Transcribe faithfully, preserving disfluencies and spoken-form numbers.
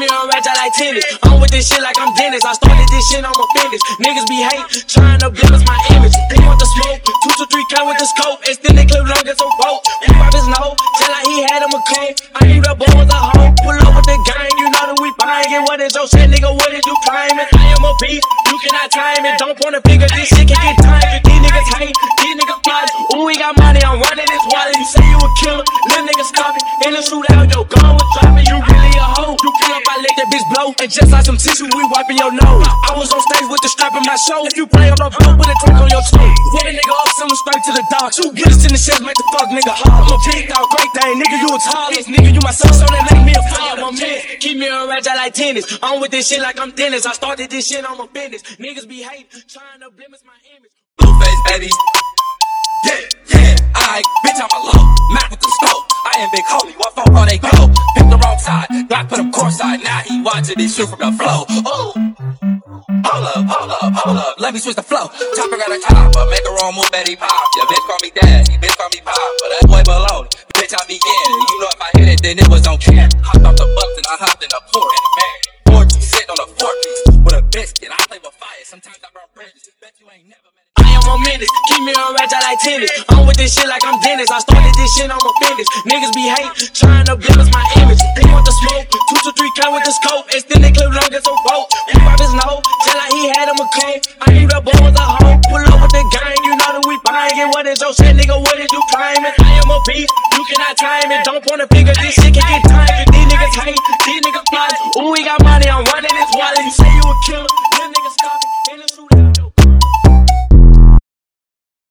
me on ratchet like tennis. I'm with this shit like I'm Dennis. I started this shit, I'm a finish. Niggas be hate, trying to blemish my image. They want the smoke, two to three count with the scope. Extend the clip long as a rope. We pop his nose, just like he had him a coat. I need the balls a hoe, pull up with the gang. You know that we buying it. What is your shit, nigga? What is you climbing? I am a beast, you cannot time it. Don't point a finger, this shit can get timed. These niggas hate, these niggas plot. Ooh, we got money, I'm running this wallet. You say you a killer, little nigga stop it. In the shootout, yo, gun was dropping. You really a hoe. You pull up, I let that bitch blow. And just like some tissue, we wiping your nose. I was on stage with the strap in my show. If you play on the boat with a trick on your toe, hit a nigga up, send him straight to the dog. Two gets in the chest, make the fuck nigga hard. I'm a big dog, great thing, nigga, you a tallest. Nigga, you my son, so that make me a fire. I'm a man, keep me on ratchet like tennis. I'm with this shit like I'm Dennis. I started this shit, I'm a business. Niggas be hate, trying to blemish my image. Blueface, baby. Yeah, yeah, I bitch, I'm a low. Mac with the scope. I am big homie, what for all they go? Pick the wrong side, Glock put him courtside. Now he watching this shit from the flow. Ooh. Hold up, hold up, hold up, let me switch the flow. Chopper got a chopper, make a wrong move, Betty pop. Your bitch call me daddy, bitch call me pop. But that boy below, bitch, I be in. You know if I hit it, then it was on cam. Hopped off the bus and I hopped in the port. And the man, four two sit on a four piece with a biscuit. I play with fire, sometimes I burn bridges. Bet you ain't never met. I am a menace, keep me on ratchet like tennis. I'm with this shit like I'm Dennis. I started this shit, I'm a finish. Niggas be hate, trying to blemish my image. They want the smoke, two to three count with the scope. Extend the clip long as a rope. We pop his nose, just like he had him a coat. I need the balls a hoe, pull up with the gang. You know that we buying it. What is your shit, nigga? What is you climbing? I am a beast, you cannot time it. Don't point a finger, this shit can get timed. These niggas hate, these niggas plot. Ooh, we got money, I'm running this wallet. You say you a killer,